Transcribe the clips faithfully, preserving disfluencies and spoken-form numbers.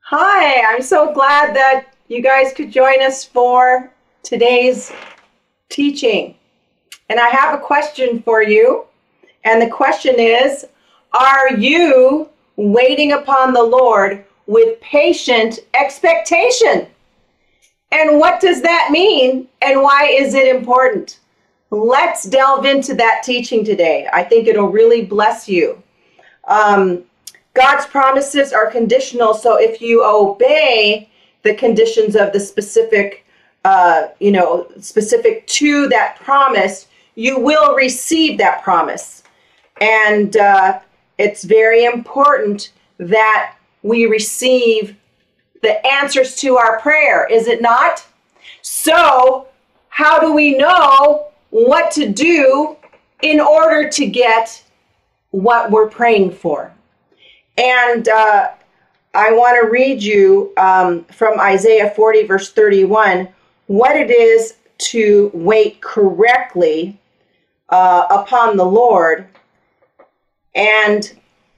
Hi, I'm so glad that you guys could join us for today's teaching. And I have a question for you. And the question is, are you waiting upon the Lord with patient expectation? And what does that mean? And why is it important? Let's delve into that teaching today. I think it'll really bless you. Um, God's promises are conditional, so if you obey the conditions of the specific, uh, you know, specific to that promise, you will receive that promise. And uh, it's very important that we receive the answers to our prayer, is it not? So, how do we know what to do in order to get what we're praying for? And uh, I want to read you um, from Isaiah forty, verse thirty-one, what it is to wait correctly uh, upon the Lord. And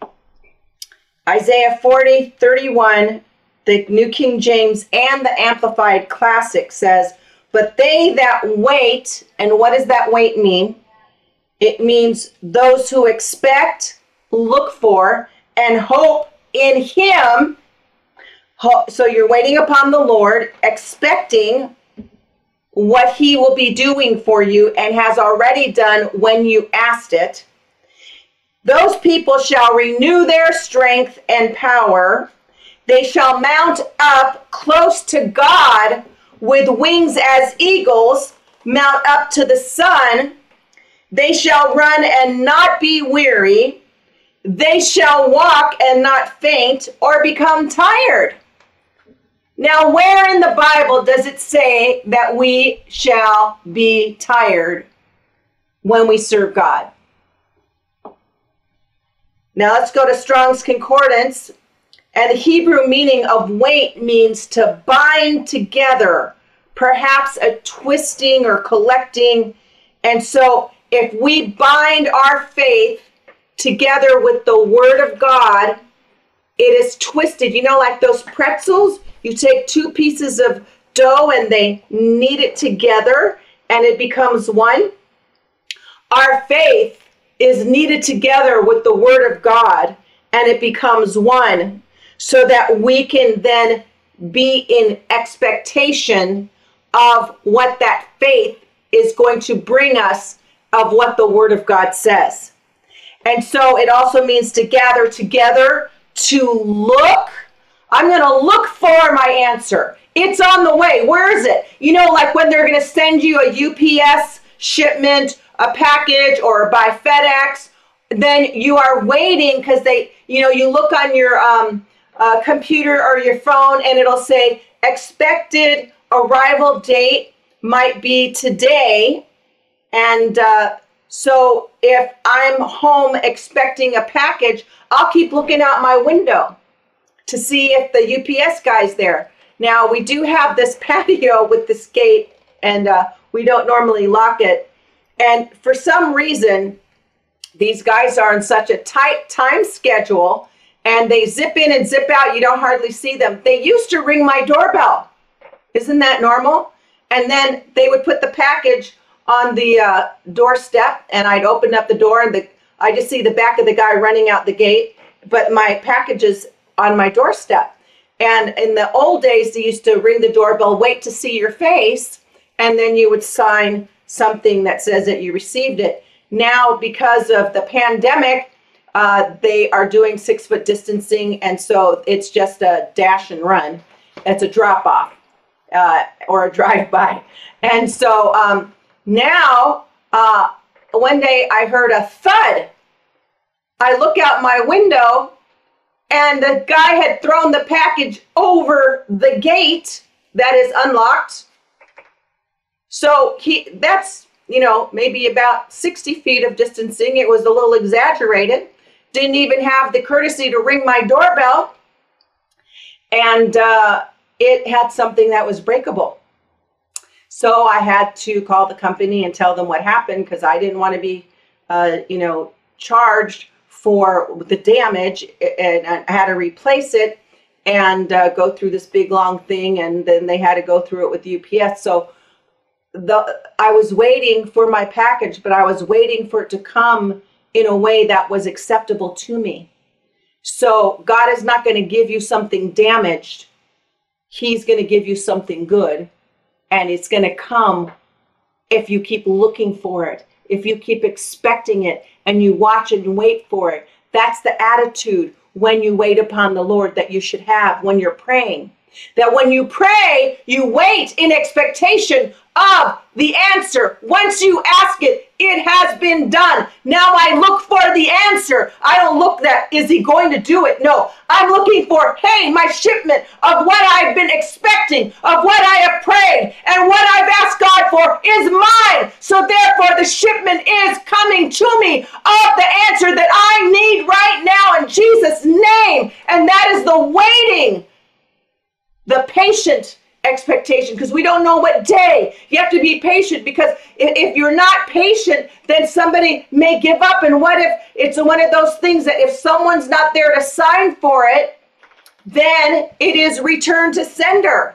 Isaiah forty, thirty-one, the New King James and the Amplified Classic says, "But they that wait," and what does that wait mean? It means those who expect, look for, and hope in Him. So you're waiting upon the Lord, expecting what He will be doing for you and has already done when you asked it. Those people shall renew their strength and power. They shall mount up close to God with wings as eagles, mount up to the sun. They shall run and not be weary. They shall walk and not faint or become tired. Now, where in the Bible does it say that we shall be tired when we serve God? Now, let's go to Strong's Concordance. And the Hebrew meaning of wait means to bind together, perhaps a twisting or collecting. And so if we bind our faith together with the Word of God, it is twisted. You know, like those pretzels, you take two pieces of dough and they knead it together and it becomes one. Our faith is kneaded together with the Word of God and it becomes one, so that we can then be in expectation of what that faith is going to bring us, of what the Word of God says. And so it also means to gather together, to look. I'm going to look for my answer. It's on the way. Where is it? You know, like when they're going to send you a U P S shipment, a package, or by FedEx, then you are waiting because they, you know, you look on your um, uh, computer or your phone and it'll say expected arrival date might be today. And uh, so if I'm home expecting a package, I'll keep looking out my window to see if the U P S guy's there. Now, we do have this patio with this gate, and uh, we don't normally lock it. And for some reason, these guys are on such a tight time schedule, and they zip in and zip out. You don't hardly see them. They used to ring my doorbell. Isn't that normal? And then they would put the package on the uh, doorstep, and I'd open up the door, and the I just see the back of the guy running out the gate, but my package is on my doorstep. And in the old days, they used to ring the doorbell, wait to see your face, and then you would sign something that says that you received it. Now, because of the pandemic, uh, they are doing six foot distancing, and so it's just a dash and run. It's a drop off uh, or a drive by. And so um, now, uh, one day I heard a thud. I look out my window, and the guy had thrown the package over the gate that is unlocked. So he, that's, you know, maybe about sixty feet of distancing. It was a little exaggerated. Didn't even have the courtesy to ring my doorbell. And uh, it had something that was breakable. So I had to call the company and tell them what happened, because I didn't want to be, uh, you know, charged for the damage, and I had to replace it. and uh, go through this big long thing, and then they had to go through it with U P S. So the I was waiting for my package, but I was waiting for it to come in a way that was acceptable to me. So God is not going to give you something damaged. He's going to give you something good, and it's going to come if you keep looking for it, if you keep expecting it, and you watch and wait for it. That's the attitude when you wait upon the Lord that you should have when you're praying. That when you pray, you wait in expectation of the answer. Once you ask it, it has been done. Now I look for the answer. I don't look that, is he going to do it? No, I'm looking for, hey, my shipment of what I've been expecting, of what I have prayed, and what I've asked God for is mine. So therefore the shipment is coming to me of the answer that I need right now in Jesus' name. And that is the waiting, the patient expectation, because we don't know what day. You have to be patient, because if you're not patient, then somebody may give up. And what if it's one of those things that if someone's not there to sign for it, then it is returned to sender.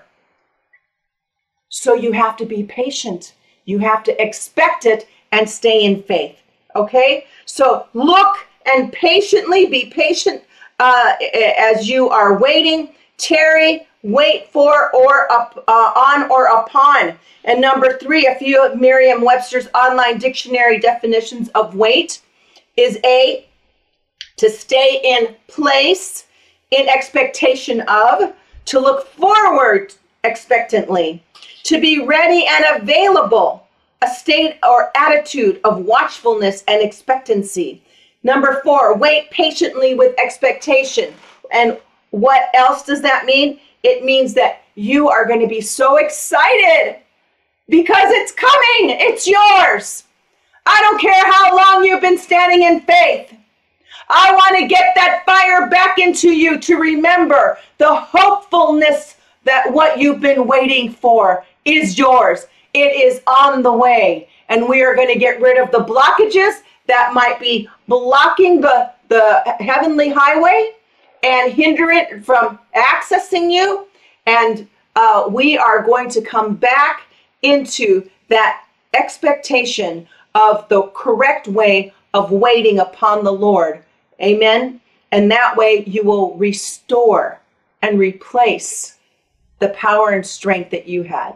So you have to be patient. You have to expect it and stay in faith. Okay? So look and patiently be patient uh, as you are waiting. Tarry, wait for, or up, uh, on or upon. And number three, a few of Merriam-Webster's online dictionary definitions of wait is A, to stay in place in expectation of, to look forward expectantly, to be ready and available, a state or attitude of watchfulness and expectancy. Number four, wait patiently with expectation. And what else does that mean? It means that you are going to be so excited because it's coming. It's yours. I don't care how long you've been standing in faith. I want to get that fire back into you to remember the hopefulness that what you've been waiting for is yours. It is on the way. And we are going to get rid of the blockages that might be blocking the, the heavenly highway and hinder it from accessing you. And uh, we are going to come back into that expectation of the correct way of waiting upon the Lord. Amen. And that way you will restore and replace the power and strength that you had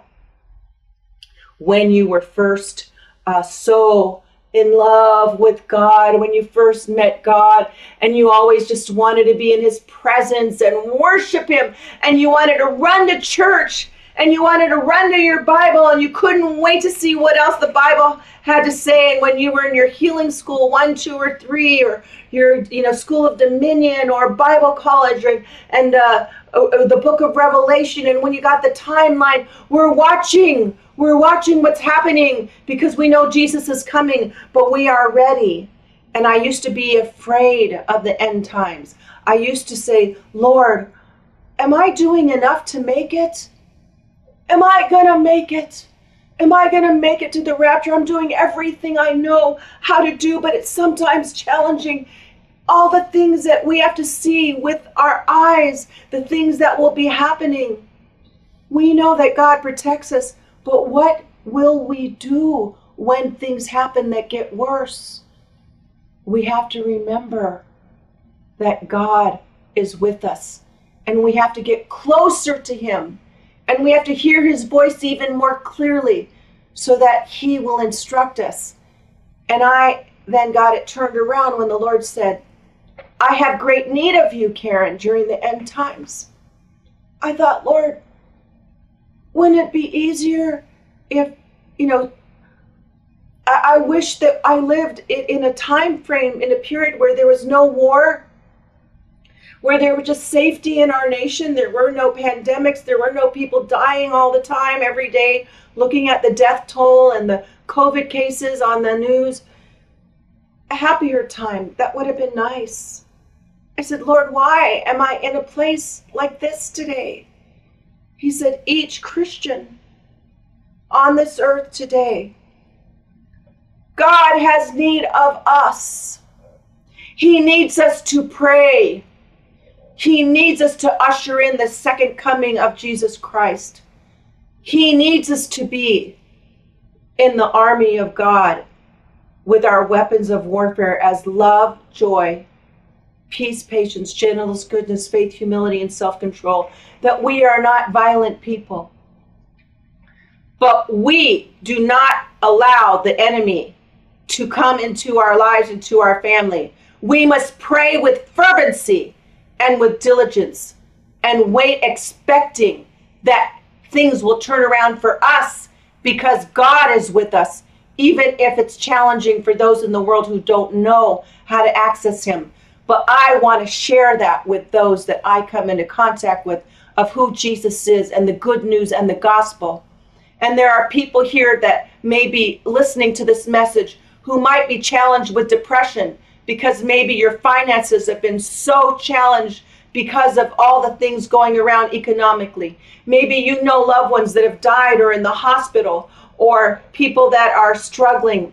when you were first uh, so in love with God, when you first met God, and you always just wanted to be in his presence and worship him, and you wanted to run to church, and you wanted to run to your Bible, and you couldn't wait to see what else the Bible had to say. And when you were in your healing school, one, two, or three, or your, you know, School of Dominion, or Bible college, or, and uh, the book of Revelation, and when you got the timeline, we're watching, we're watching what's happening, because we know Jesus is coming, but we are ready. And I used to be afraid of the end times. I used to say, Lord, am I doing enough to make it? Am I going to make it? Am I going to make it to the rapture? I'm doing everything I know how to do, but it's sometimes challenging. All the things that we have to see with our eyes, the things that will be happening. We know that God protects us, but what will we do when things happen that get worse? We have to remember that God is with us, and we have to get closer to him. And we have to hear his voice even more clearly so that he will instruct us. And I then got it turned around when the Lord said, I have great need of you, Karen, during the end times. I thought, Lord, wouldn't it be easier if, you know, I, I wish that I lived in, in a time frame, in a period where there was no war, where there was just safety in our nation. There were no pandemics. There were no people dying all the time, every day, looking at the death toll and the COVID cases on the news. A happier time. That would have been nice. I said, Lord, why am I in a place like this today? He said, each Christian on this earth today, God has need of us. He needs us to pray. He needs us to usher in the second coming of Jesus Christ. He needs us to be in the army of God with our weapons of warfare as love, joy, peace, patience, gentleness, goodness, faith, humility, and self-control. That we are not violent people. But we do not allow the enemy to come into our lives, into our family. We must pray with fervency and with diligence and wait expecting that things will turn around for us because God is with us, even if it's challenging for those in the world who don't know how to access him. But I want to share that with those that I come into contact with of who Jesus is and the good news and the gospel. And there are people here that may be listening to this message who might be challenged with depression because maybe your finances have been so challenged because of all the things going around economically. Maybe you know loved ones that have died or in the hospital, or people that are struggling,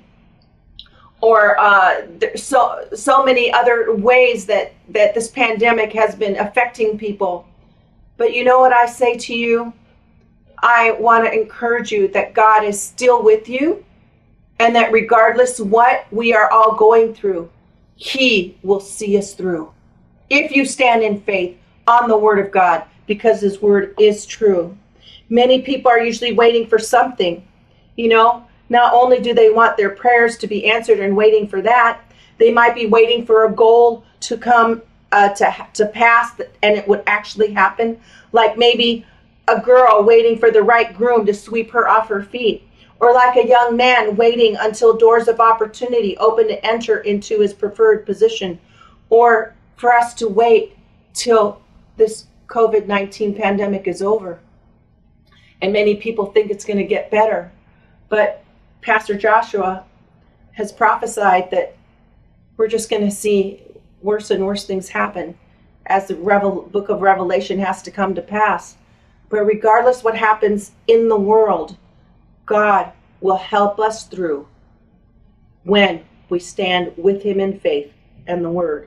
or uh, there's so so many other ways that, that this pandemic has been affecting people. But you know what I say to you? I want to encourage you that God is still with you, and that regardless what we are all going through, he will see us through. If you stand in faith on the word of God, because his word is true. Many people are usually waiting for something. You know, not only do they want their prayers to be answered and waiting for that, they might be waiting for a goal to come uh, to, to pass and it would actually happen. Like maybe a girl waiting for the right groom to sweep her off her feet. Or like a young man waiting until doors of opportunity open to enter into his preferred position. Or for us to wait till this COVID nineteen pandemic is over. And many people think it's going to get better. But Pastor Joshua has prophesied that we're just going to see worse and worse things happen as the Revel- book of Revelation has to come to pass. But regardless what happens in the world, God will help us through when we stand with him in faith and the word.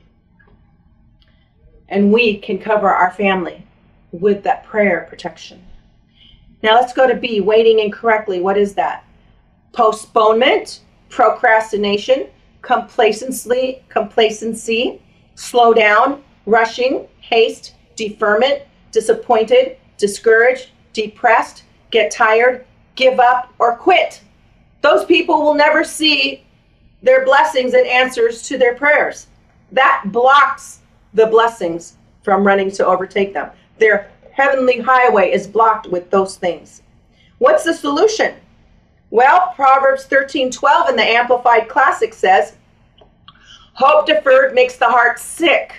And we can cover our family with that prayer protection. Now let's go to B, waiting incorrectly. What is that? Postponement, procrastination, complacency, complacency, slow down, rushing, haste, deferment, disappointed, discouraged, depressed, get tired, give up, or quit. Those people will never see their blessings and answers to their prayers. That blocks the blessings from running to overtake them. Their heavenly highway is blocked with those things. What's the solution? Well, Proverbs thirteen twelve in the Amplified Classic says, hope deferred makes the heart sick.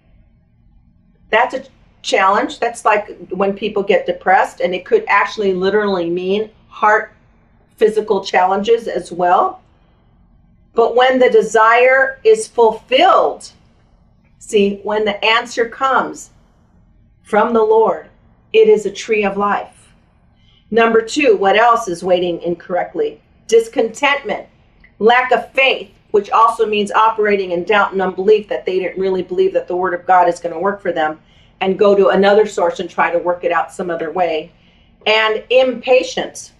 That's a challenge. That's like when people get depressed, and it could actually literally mean heart physical challenges as well. But when the desire is fulfilled, see, when the answer comes from the Lord, it is a tree of life. Number two, what else is waiting incorrectly? Discontentment, lack of faith, which also means operating in doubt and unbelief, that they didn't really believe that the word of God is going to work for them, and go to another source and try to work it out some other way. And impatience.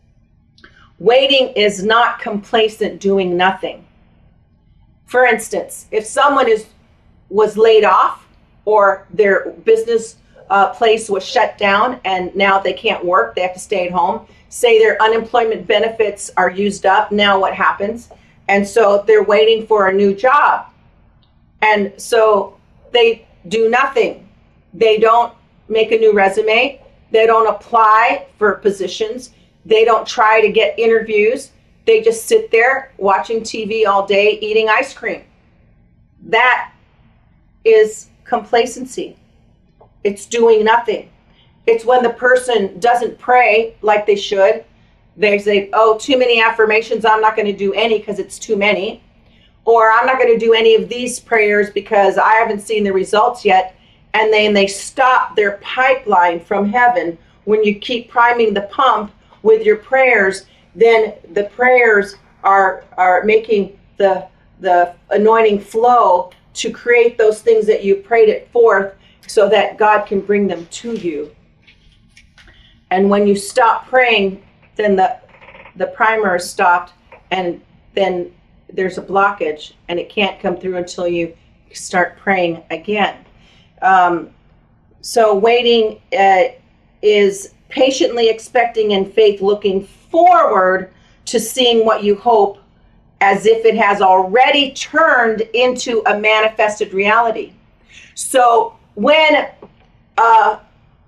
Waiting is not complacent doing nothing. For instance, if someone is was laid off, or their business uh, place was shut down and now they can't work, they have to stay at home. Say their unemployment benefits are used up, now what happens? And so they're waiting for a new job. And so they do nothing. They don't make a new resume. They don't apply for positions. They don't try to get interviews. They just sit there watching T V all day, eating ice cream. That is complacency. It's doing nothing. It's when the person doesn't pray like they should. They say, oh, too many affirmations, I'm not going to do any because it's too many. Or I'm not going to do any of these prayers because I haven't seen the results yet. And then they stop their pipeline from heaven. When you keep priming the pump with your prayers, then the prayers are are making the the anointing flow to create those things that you prayed it forth so that God can bring them to you. And when you stop praying, then the the primer is stopped, and then there's a blockage, and it can't come through until you start praying again. Um, so waiting uh, is patiently expecting in faith, looking forward to seeing what you hope, as if it has already turned into a manifested reality. So when uh,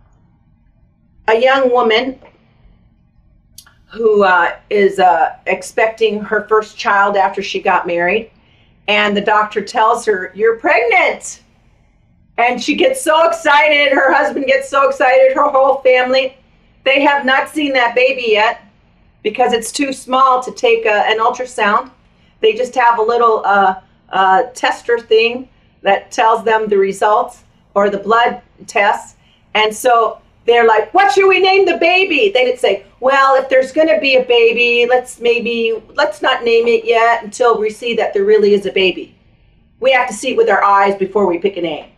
a young woman who uh, is uh, expecting her first child after she got married, and the doctor tells her, "You're pregnant," and she gets so excited, her husband gets so excited, her whole family, they have not seen that baby yet because it's too small to take a, an ultrasound. They just have a little uh, uh, tester thing that tells them the results or the blood tests. And so they're like, "What should we name the baby?" They didn't say, "Well, if there's going to be a baby, let's maybe, let's not name it yet until we see that there really is a baby. We have to see it with our eyes before we pick a name."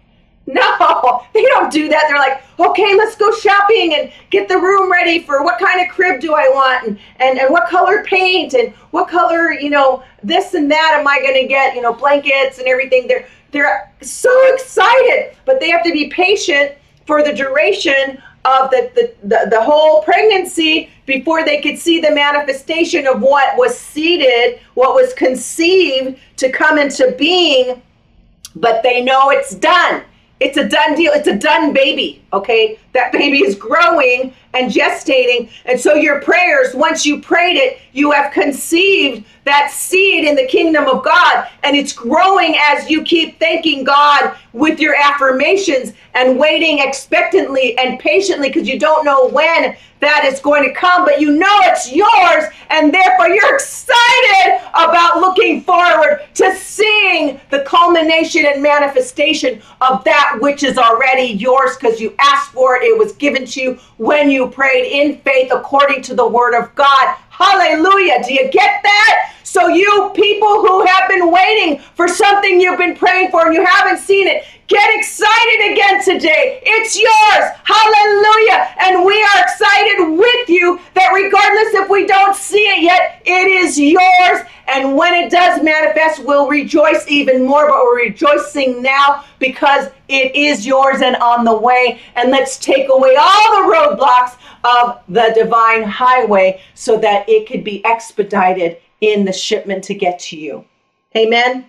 No, they don't do that. They're like, "Okay, let's go shopping and get the room ready for what kind of crib do I want, and, and, and what color paint, and what color, you know, this and that am I going to get, you know, blankets and everything." They're, they're so excited, but they have to be patient for the duration of the, the, the, the whole pregnancy before they could see the manifestation of what was seeded, what was conceived to come into being. But they know it's done. It's a done deal. It's a done baby, okay? That baby is growing and gestating. And so your prayers, once you prayed it, you have conceived that seed in the kingdom of God. And it's growing as you keep thanking God with your affirmations and waiting expectantly and patiently, because you don't know when that is going to come, but you know it's yours, and therefore you're excited about looking forward to seeing the culmination and manifestation of that which is already yours, because you asked for it. It was given to you when you prayed in faith according to the word of God. Hallelujah. Do you get that? So you people who have been waiting for something you've been praying for and you haven't seen it, get excited again today. It's yours. Hallelujah. And we are excited with you that regardless if we don't see it yet, it is yours. And when it does manifest, we'll rejoice even more, but we're rejoicing now because it is yours and on the way. And let's take away all the roadblocks of the divine highway so that it could be expedited in the shipment to get to you. Amen.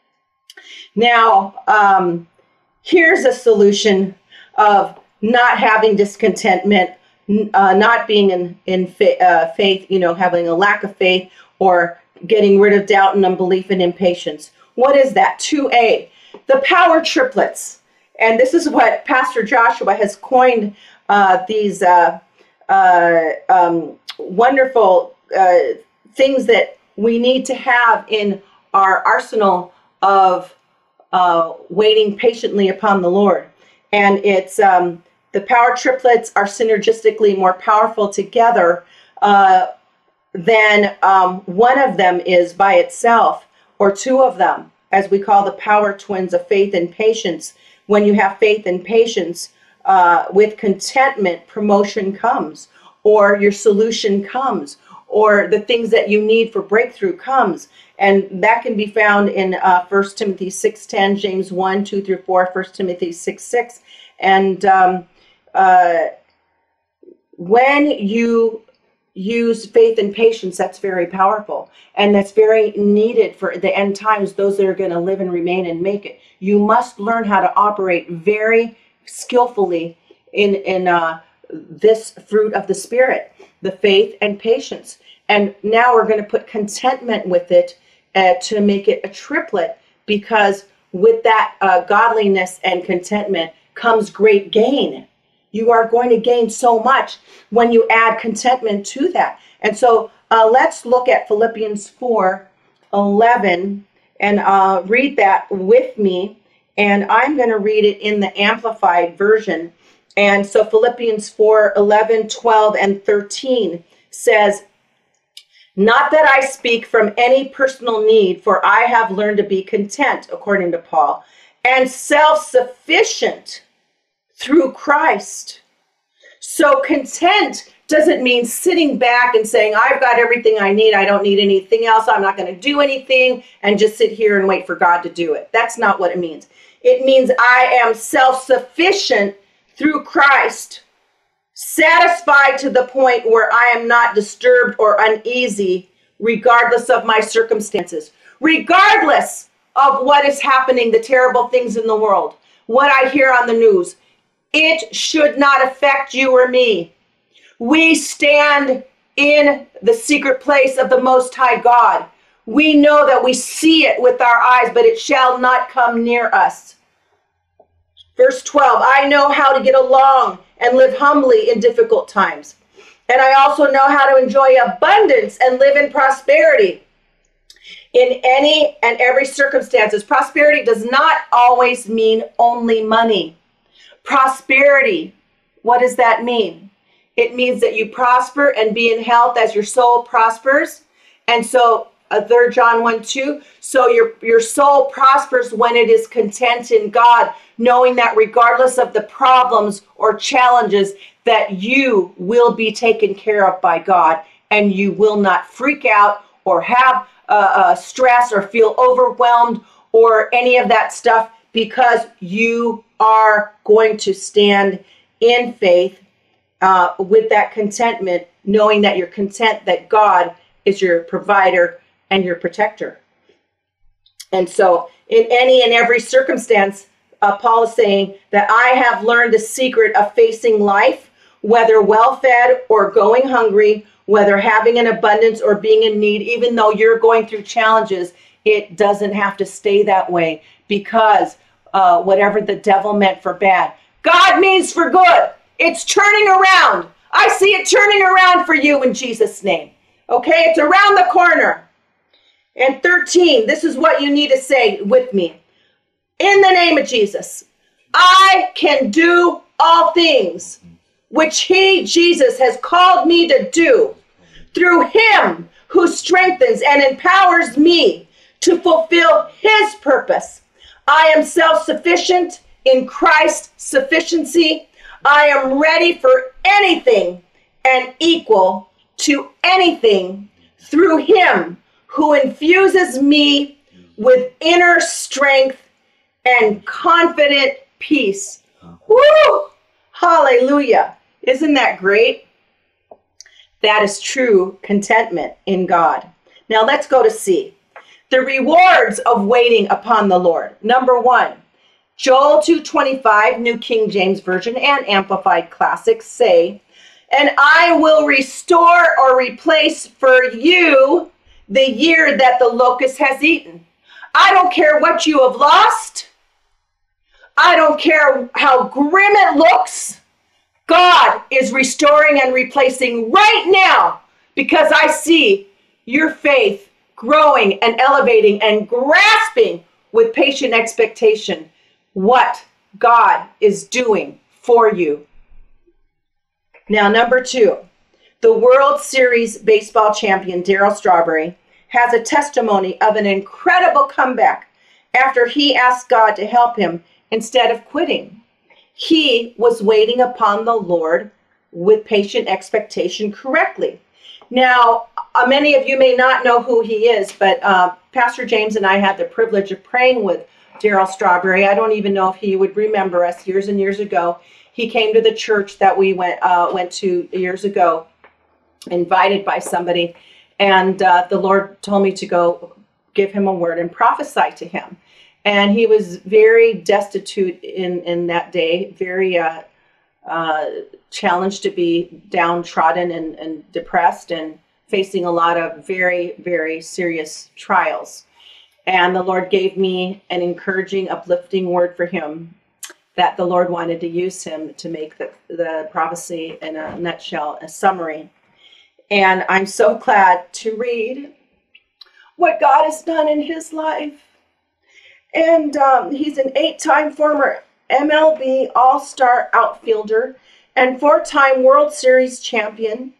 Now, um, here's a solution of not having discontentment, uh, not being in, in fa- uh, faith, you know, having a lack of faith, or getting rid of doubt and unbelief and impatience. What is that? two A, the power triplets. And this is what Pastor Joshua has coined, uh, these uh, uh, um, wonderful uh, things that we need to have in our arsenal of uh, waiting patiently upon the Lord. And it's um, the power triplets are synergistically more powerful together uh, than um, one of them is by itself, or two of them, as we call the power twins of faith and patience. When you have faith and patience, uh, with contentment, promotion comes, or your solution comes, or the things that you need for breakthrough comes. And that can be found in uh, First Timothy six ten, James one, two through four, First Timothy six, six. And um, uh, when you use faith and patience, that's very powerful. And that's very needed for the end times, those that are going to live and remain and make it. You must learn how to operate very skillfully in, in uh, this fruit of the Spirit, the faith and patience. And now we're going to put contentment with it uh, to make it a triplet, because with that uh, godliness and contentment comes great gain. You are going to gain so much when you add contentment to that. And so uh, let's look at Philippians four eleven and uh, read that with me. And I'm going to read it in the Amplified version. And so Philippians four eleven, twelve, and thirteen says, Not that I speak from any personal need, for I have learned to be content, according to Paul, and self-sufficient through Christ. So content doesn't mean sitting back and saying, I've got everything I need. I don't need anything else. I'm not going to do anything and just sit here and wait for God to do it. That's not what it means. It means I am self-sufficient through Christ, satisfied to the point where I am not disturbed or uneasy, regardless of my circumstances, regardless of what is happening, the terrible things in the world, what I hear on the news. It should not affect you or me. We stand in the secret place of the Most High God. We know that we see it with our eyes, but it shall not come near us. Verse twelve, I know how to get along and live humbly in difficult times. And I also know how to enjoy abundance and live in prosperity. In any and every circumstances, prosperity does not always mean only money. Prosperity, what does that mean? It means that you prosper and be in health as your soul prospers. And so uh, Third John one two, so your, your soul prospers when it is content in God, knowing that regardless of the problems or challenges, that you will be taken care of by God, and you will not freak out or have uh, uh, stress or feel overwhelmed or any of that stuff, because you are going to stand in faith uh, with that contentment, knowing that you're content that God is your provider and your protector. And so in any and every circumstance, uh, Paul is saying that I have learned the secret of facing life, whether well-fed or going hungry, whether having an abundance or being in need. Even though you're going through challenges, it doesn't have to stay that way, because uh, whatever the devil meant for bad, God means for good. It's turning around. I see it turning around for you in Jesus' name. Okay, it's around the corner. And thirteen, this is what you need to say with me. In the name of Jesus, I can do all things which he, Jesus, has called me to do, through him who strengthens and empowers me to fulfill his purpose. I am self-sufficient in Christ's sufficiency. I am ready for anything and equal to anything through him who infuses me with inner strength and confident peace. Woo! Hallelujah. Isn't that great? That is true contentment in God. Now let's go to C. The rewards of waiting upon the Lord. Number one, Joel two twenty-five, New King James Version and Amplified Classic say, and I will restore or replace for you the year that the locust has eaten. I don't care what you have lost. I don't care how grim it looks. God is restoring and replacing right now, because I see your faith growing and elevating and grasping with patient expectation what God is doing for you. Now, number two, the World Series baseball champion, Darryl Strawberry, has a testimony of an incredible comeback after he asked God to help him instead of quitting. He was waiting upon the Lord with patient expectation correctly. Now, uh, many of you may not know who he is, but uh, Pastor James and I had the privilege of praying with Darryl Strawberry. I don't even know if he would remember us years and years ago. He came to the church that we went uh, went to years ago, invited by somebody, and uh, the Lord told me to go give him a word and prophesy to him. And he was very destitute in, in that day, very uh, uh, challenged to be downtrodden and, and depressed and facing a lot of very, very serious trials. And the Lord gave me an encouraging, uplifting word for him, that the Lord wanted to use him to make the, the prophecy in a nutshell, a summary. And I'm so glad to read what God has done in his life. And um, he's an eight-time former M L B All-Star outfielder and four-time World Series champion.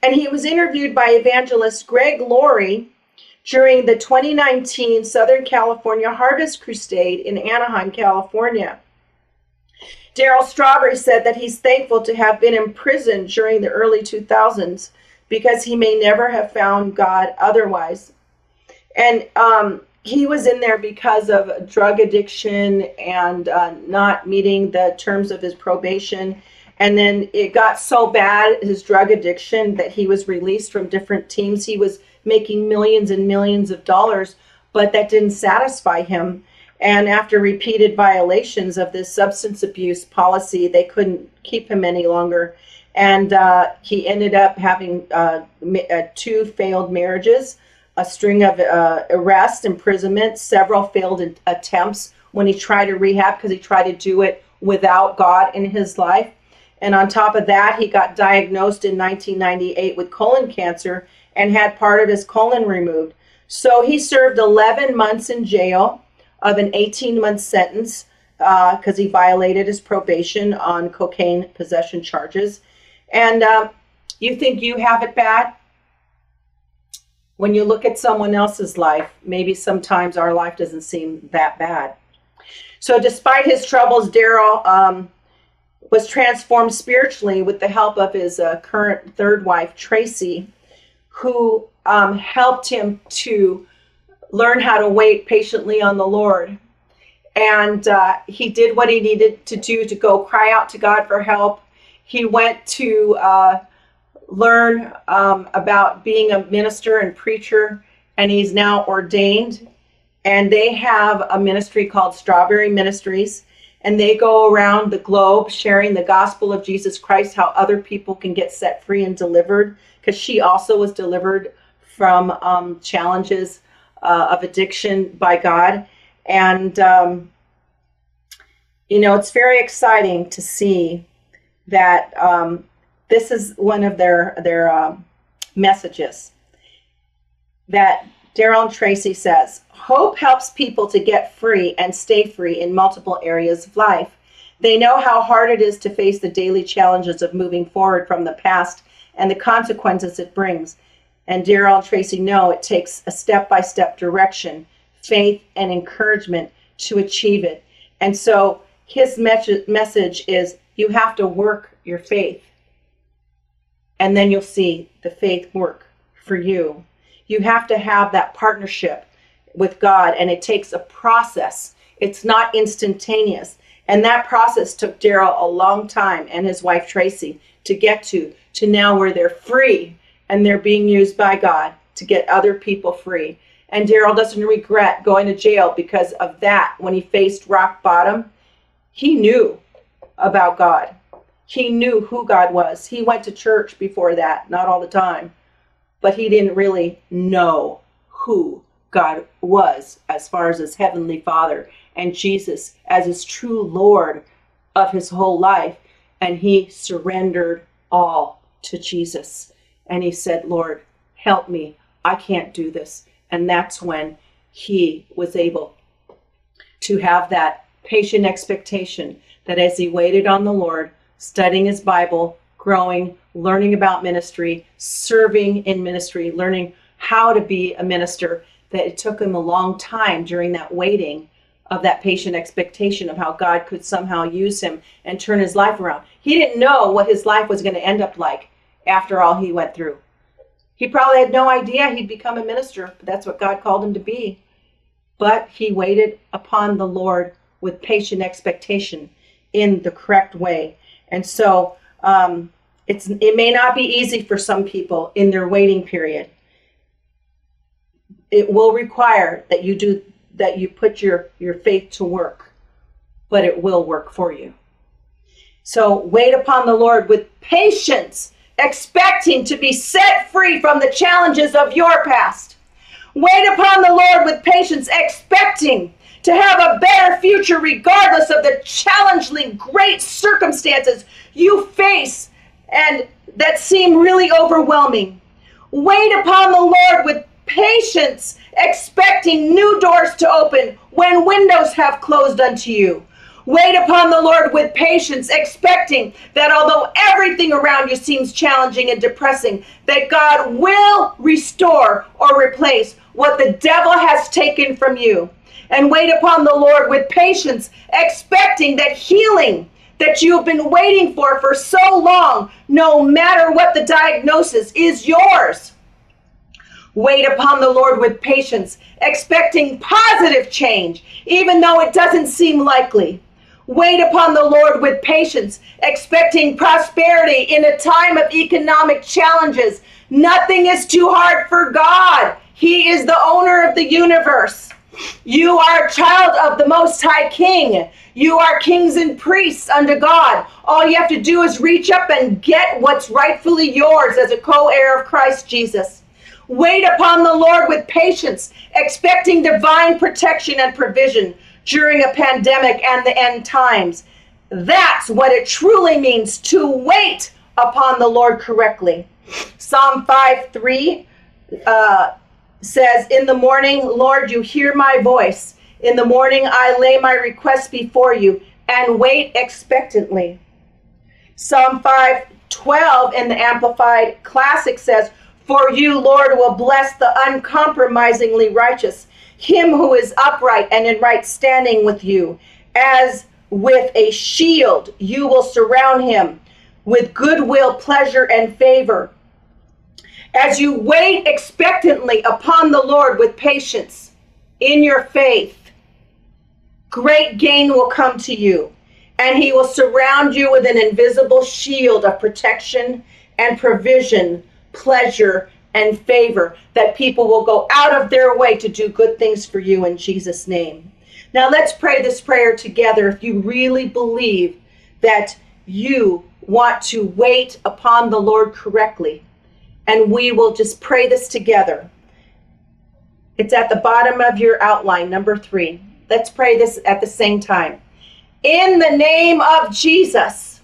And he was interviewed by evangelist Greg Laurie during the twenty nineteen Southern California Harvest Crusade in Anaheim, California. Darryl Strawberry said that he's thankful to have been imprisoned during the early two thousands because he may never have found God otherwise. And um, he was in there because of drug addiction and uh, not meeting the terms of his probation. And then it got so bad, his drug addiction, that he was released from different teams. He was making millions and millions of dollars, but that didn't satisfy him. And after repeated violations of this substance abuse policy, they couldn't keep him any longer. And uh, he ended up having uh, uh, two failed marriages, a string of uh, arrests, imprisonment, several failed attempts when he tried to rehab because he tried to do it without God in his life. And on top of that, he got diagnosed in nineteen ninety-eight with colon cancer and had part of his colon removed. So he served eleven months in jail of an eighteen-month sentence because uh, he violated his probation on cocaine possession charges. And uh, you think you have it bad? When you look at someone else's life, maybe sometimes our life doesn't seem that bad. So despite his troubles, Darryl um, was transformed spiritually with the help of his uh, current third wife, Tracy, who um, helped him to learn how to wait patiently on the Lord. And uh, he did what he needed to do to go cry out to God for help. He went to uh, learn um, about being a minister and preacher, and he's now ordained. And they have a ministry called Strawberry Ministries, and they go around the globe sharing the gospel of Jesus Christ, how other people can get set free and delivered, because she also was delivered from um, challenges uh, of addiction by God. And, um, you know, it's very exciting to see that um, this is one of their, their um, messages that Darryl and Tracy says, hope helps people to get free and stay free in multiple areas of life. They know how hard it is to face the daily challenges of moving forward from the past and the consequences it brings. And Darryl and Tracy know it takes a step-by-step direction, faith, and encouragement to achieve it. And so his me- message is you have to work your faith, and then you'll see the faith work for you. You have to have that partnership with God, and it takes a process. It's not instantaneous. And that process took Darryl a long time, and his wife Tracy, to get to, to now where they're free and they're being used by God to get other people free. And Darryl doesn't regret going to jail because of that. When he faced rock bottom, he knew about God. He knew who God was. He went to church before that, not all the time, but he didn't really know who God was as far as his heavenly Father and Jesus as his true Lord of his whole life. And he surrendered all to Jesus. And he said, Lord, help me. I can't do this. And that's when he was able to have that patient expectation that as he waited on the Lord, studying his Bible, growing, learning about ministry, serving in ministry, learning how to be a minister, that it took him a long time during that waiting of that patient expectation of how God could somehow use him and turn his life around. He didn't know what his life was going to end up like after all he went through. He probably had no idea he'd become a minister, but that's what God called him to be. But he waited upon the Lord with patient expectation in the correct way. And so um, it's it may not be easy for some people in their waiting period. It will require that you do that you put your, your faith to work, but it will work for you. So wait upon the Lord with patience, expecting to be set free from the challenges of your past. Wait upon the Lord with patience, expecting to have a better future regardless of the challenging great circumstances you face and that seem really overwhelming. Wait upon the Lord with patience, expecting new doors to open when windows have closed unto you. Wait upon the Lord with patience, expecting that although everything around you seems challenging and depressing, that God will restore or replace what the devil has taken from you. And wait upon the Lord with patience, expecting that healing that you've been waiting for for so long, no matter what the diagnosis, is yours. Wait upon the Lord with patience, expecting positive change, even though it doesn't seem likely. Wait upon the Lord with patience, expecting prosperity in a time of economic challenges. Nothing is too hard for God. He is the owner of the universe. You are a child of the Most High King. You are kings and priests unto God. All you have to do is reach up and get what's rightfully yours as a co-heir of Christ Jesus. Wait upon the Lord with patience, expecting divine protection and provision during a pandemic and the end times. That's what it truly means to wait upon the Lord correctly. Psalm five three uh, says, in the morning, Lord, you hear my voice. In the morning, I lay my request before you and wait expectantly. Psalm five twelve in the Amplified Classic says, for you, Lord, will bless the uncompromisingly righteous, him who is upright and in right standing with you. As with a shield, you will surround him with goodwill, pleasure, and favor. As you wait expectantly upon the Lord with patience in your faith, great gain will come to you, and he will surround you with an invisible shield of protection and provision, pleasure, and favor, that people will go out of their way to do good things for you in Jesus' name. Now let's pray this prayer together if you really believe that you want to wait upon the Lord correctly. And we will just pray this together. It's at the bottom of your outline, number three. Let's pray this at the same time. In the name of Jesus,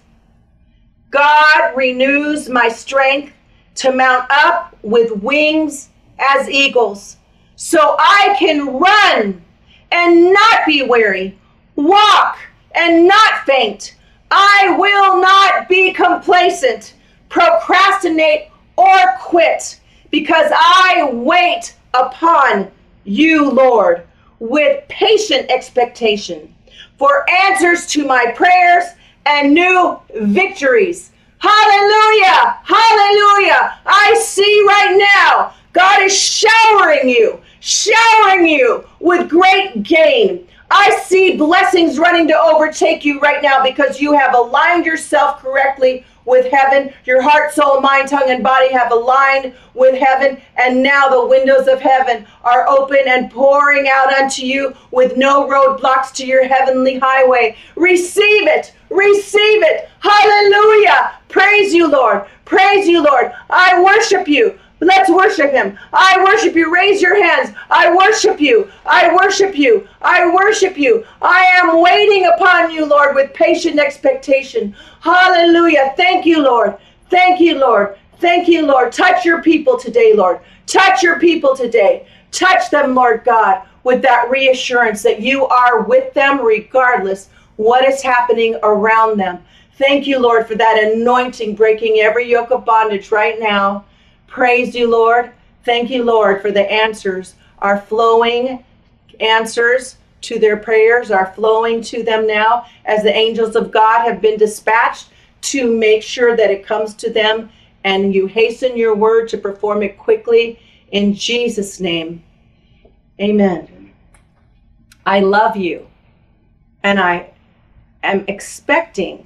God renews my strength to mount up with wings as eagles, so I can run and not be weary, walk and not faint. I will not be complacent, procrastinate, or quit, because I wait upon you, Lord, with patient expectation for answers to my prayers and new victories. Hallelujah! Hallelujah! I see right now, God is showering you, showering you with great gain. I see blessings running to overtake you right now because you have aligned yourself correctly with heaven. Your heart, soul, mind, tongue, and body have aligned with heaven. And now the windows of heaven are open and pouring out unto you with no roadblocks to your heavenly highway. Receive it. Receive it. Hallelujah. Praise you, Lord. Praise you, Lord. I worship you. Let's worship him. I worship you. Raise your hands. I worship you. I worship you. I worship you. I am waiting upon you, Lord, with patient expectation. Hallelujah. Thank you, Lord. Thank you, Lord. Thank you, Lord. Touch your people today, Lord. Touch your people today. Touch them, Lord God, with that reassurance that you are with them regardless what is happening around them. Thank you, Lord, for that anointing breaking every yoke of bondage right now. Praise you, Lord. Thank you, Lord, for the answers are flowing. Answers to their prayers are flowing to them now as the angels of God have been dispatched to make sure that it comes to them, and you hasten your word to perform it quickly in Jesus' name. Amen. I love you, and I am expecting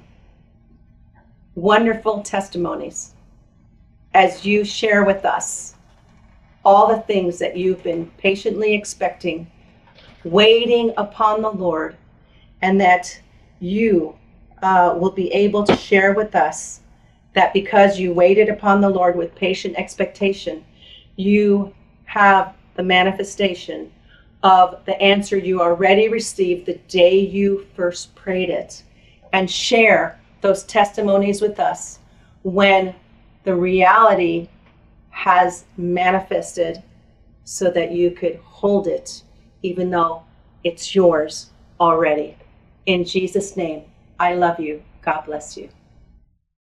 wonderful testimonies as you share with us all the things that you've been patiently expecting, waiting upon the Lord, and that you uh, will be able to share with us that because you waited upon the Lord with patient expectation, you have the manifestation of the answer you already received the day you first prayed it, and share those testimonies with us when the reality has manifested so that you could hold it even though it's yours already. In Jesus' name, I love you. God bless you.